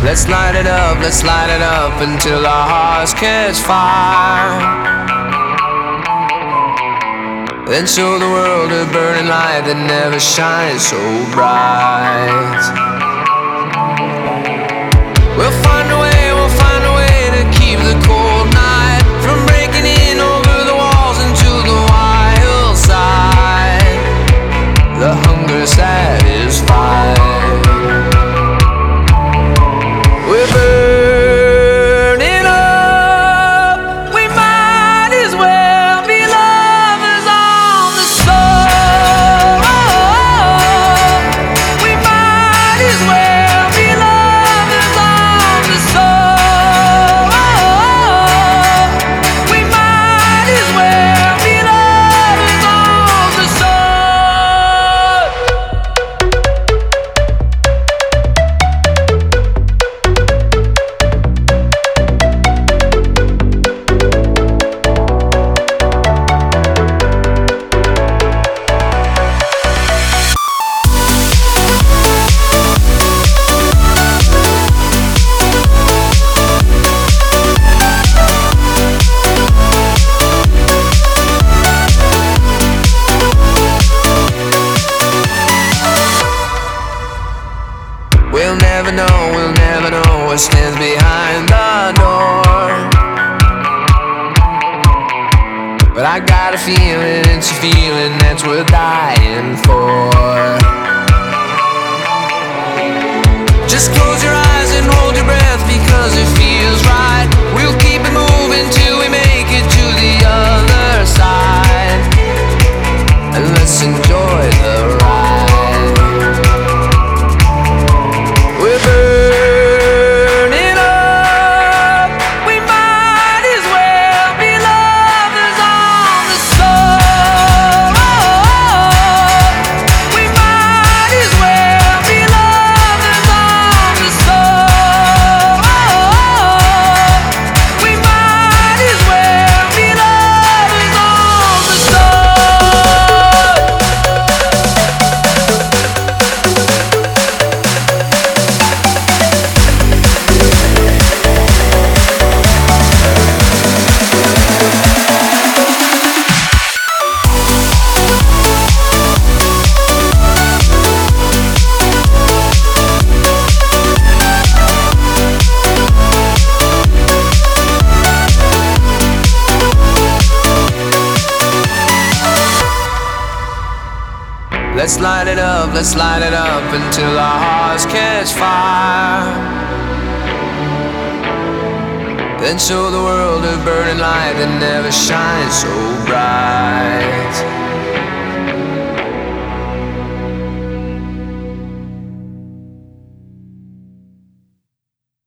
Let's light it up until our hearts catch fire. Then show the world a burning light that never shines so bright. We'll find a way to keep the cold night from breaking in over the walls into the wild side. The hunger satisfied. We're burning up. We might as well be lovers on the soul. We might as well be lovers on the soul. We might as well be lovers on the soul. We'll never know what stands behind the door. But I got a feeling, it's a feeling that's worth dying for. Just close your eyes and hold your breath because it feels right. We'll keep it moving till we make it to the other side. And let's enjoy the ride. We're burning up. We might as well be lovers on the soul. We might as well be lovers on the soul. We might as well be lovers on the soul. Let's light it up until our hearts catch fire. Then show the world a burning light that never shines so bright.